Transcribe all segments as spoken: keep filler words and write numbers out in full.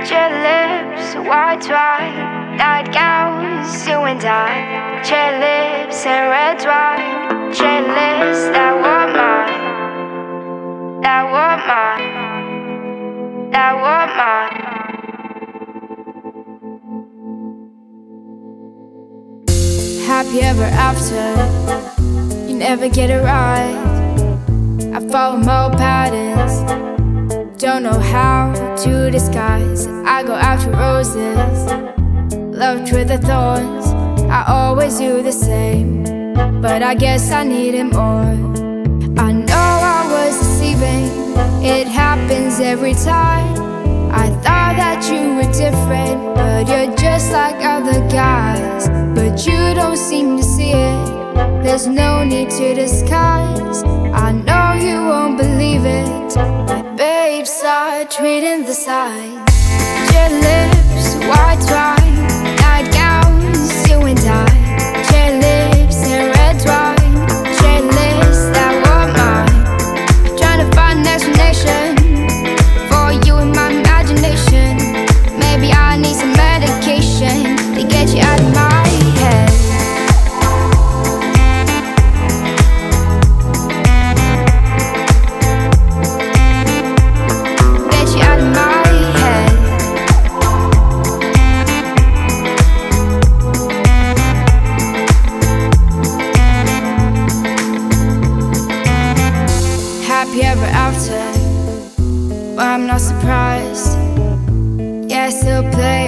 Red lips, white wine, nightgowns, you and I. Red lips and red wine, red lips that were mine, that were mine, that were mine. Happy ever after, you never get it right. I follow more patterns, don't know how to disguise. I go after roses, loved with the thorns. I always do the same, but I guess I needed more. I know I was deceiving, it happens every time. I thought that you were different, but you're just like other guys. But you don't seem to see it, there's no need to disguise. I know you won't believe it, but babe, start reading the signs. Red lips, white wine, nightgowns, you and I. Red lips and red wine, red lips that were mine. Trying to find an explanation for you in my imagination. Maybe I need some medication to get you out of my head. Happy ever after, well, I'm not surprised. Yeah, still play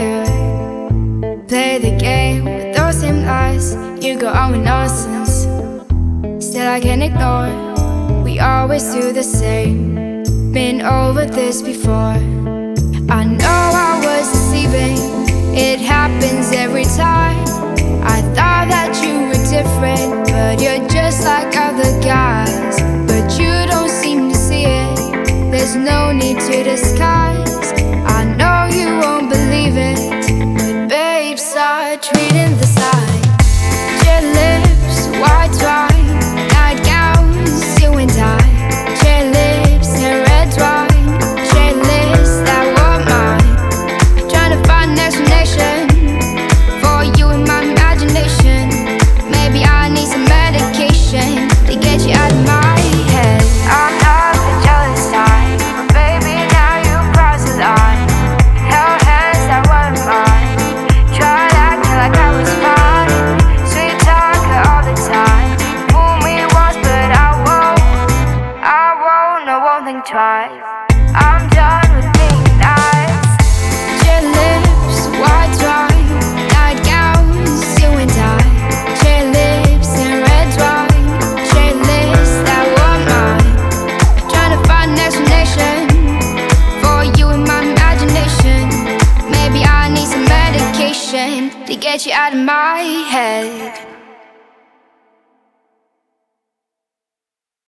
it, play the game with those same lies. You go on with nonsense, still I can't ignore. We always do the same, been over this before. I know I was deceiving, it happens every time. I thought that you were different, but you're just like other guys. But you don't seem to see it, there's no need to disguise. I know you won't believe it, but babe, start reading the signs. Red lips, white wine, nightgowns, you and I. Red lips and red wine, red lips that were mine. Trying to find an explanation for you in my imagination. Maybe I need some medication to get you out of my head. I'm not the jealous type, but baby, now you cross the line. Held hands that weren't mine, tried acting like I was fine. Sweet talker all the time, fool me once but I won't, I won't, I won't think twice. I'm done with being nice. Red lips, white wine, nightgowns, you and I. Red lips and red wine, red lips that were mine. Trying to find an explanation for you in my imagination. Maybe I need some medication to get you out of my head.